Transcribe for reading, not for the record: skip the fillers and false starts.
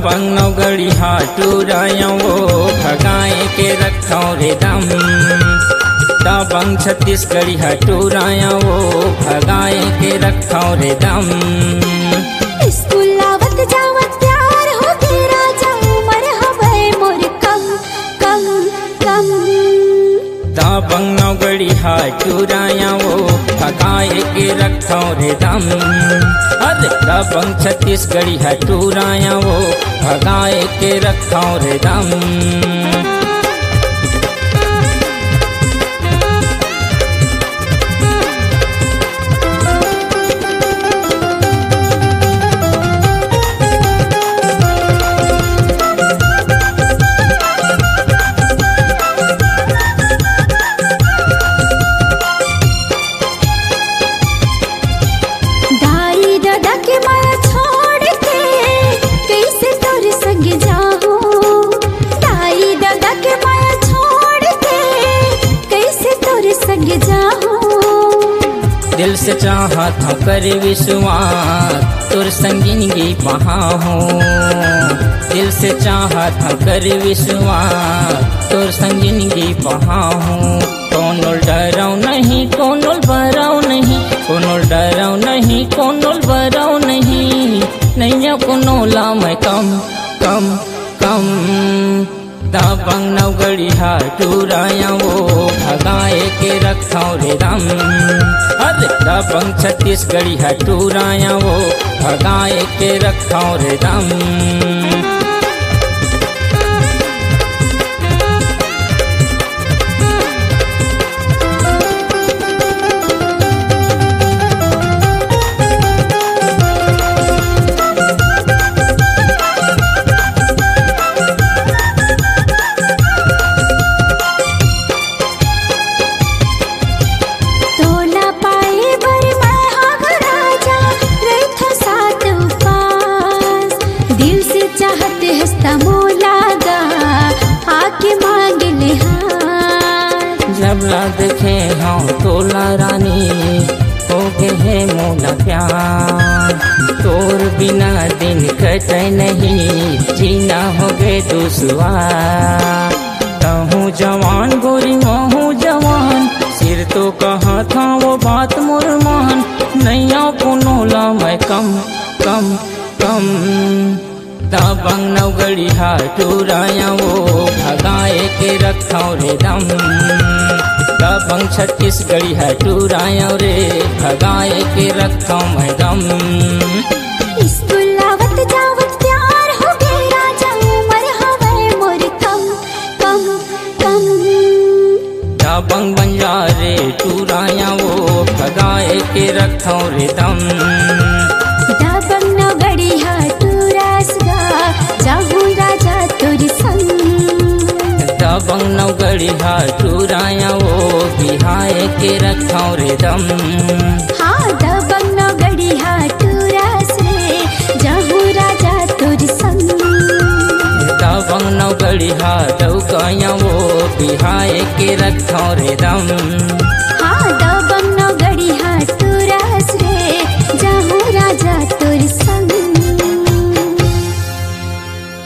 दबंग नौगढ़ी हाटूराया वो भगाए के रखो रे दम। दबंग छत्तीसगढ़ी हाटूराया वो भगाए के रखो रे दम। स्कूल आवत जावत प्यार हो के राजा उमर हवे मोर कम कम कम। दबंग नौगढ़ी हाटूराया वो भगाए के रखो रे दम। अरे दबंग छत्तीसगढ़ी हाटूराया वो भगाए के रखो रे दम। दिल से चाहा था कर विश्वास तोर संगिनगी पहा हो। दिल से चाहा था कर विश्वास तोर संगिनगी पहा हो। कोनो डराओ नहीं कोनो बराओ नहीं, कोनो डराओ नहीं कोनो बराओ नहीं। नैया कोनो ला मैं कम कम कम। दबंग नौगढ़ी हाटूराया वो भगाए के रखो रे दम। अरे दबंग छत्तीसगढ़ी हाटूराया वो भगाए के रखो रे दम। जब ला देखे हाँ तोला रानी हो गए है मोला प्यार। तोर बिना दिन कटे नहीं जीना हो गए दुश्वार। कहूँ जवान गोरी महू जवान सिर तो कहा था वो बात मोर मान। नैया कोनो ला मैं कम कम कम। दबंग नौगढ़ी हाटूराया वो भगाए के रखो रे दम। दबंग छत्तीसगढ़ी हाटूराया रे भगाए के रखो मैं दम। स्कूल आवत जावत प्यार हो के राजा उमर हवे मोर कम कम कम। दबंग बंजारे टूराया वो भगाए के रखो रे दम। दबंग नौगढ़ी जाहू राजा तोर संग। दबंग नौगढ़ी हाटूराया वो बिहाए के रखो रे दम। हाँ दबंग नौगढ़ी हाटूरास रे जाहू राजा तोर संग। दबंग नौगढ़ी हाटूराया वो बिहाए के रखो रे दम।